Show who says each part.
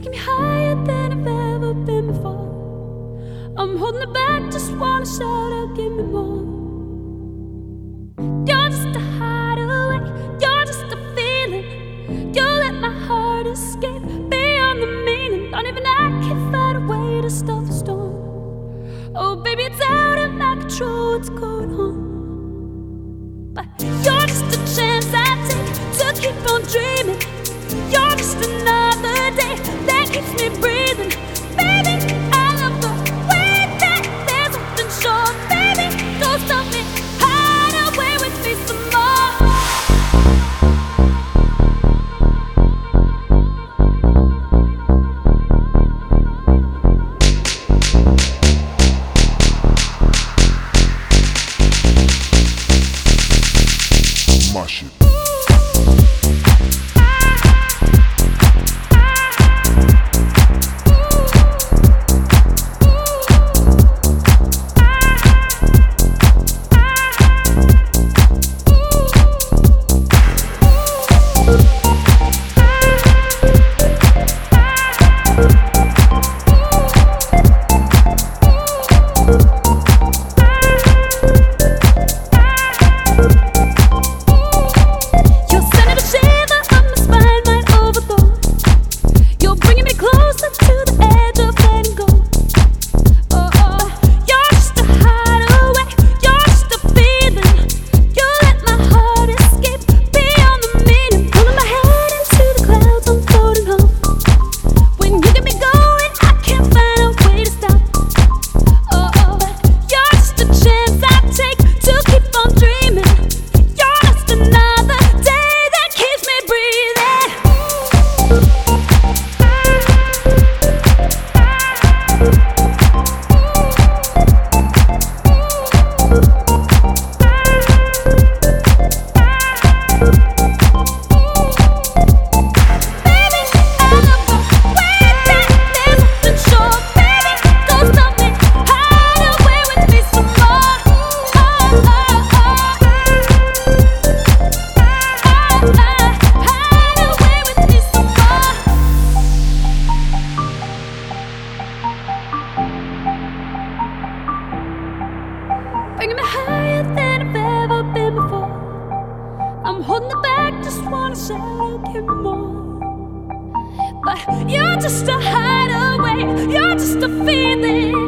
Speaker 1: taking me higher than I've ever been before. I'm holding it back, just wanna shout out, give me more. You're just a hideaway, you're just a feeling. You let my heart escape beyond the meaning. Don't even I can find a way to stop the storm. Oh baby, it's out of my control, what's going on? But you're just a chance I take to keep on dreaming. You're just another day that keeps me breathing. Baby, I love the way that there's something sure. Baby, don't stop me, hide away with me some more.
Speaker 2: My shit. Bringing me higher than I've ever been before. I'm holding it back, just wanna shout out, give me more. But you're just a hideaway, you're just a feeling.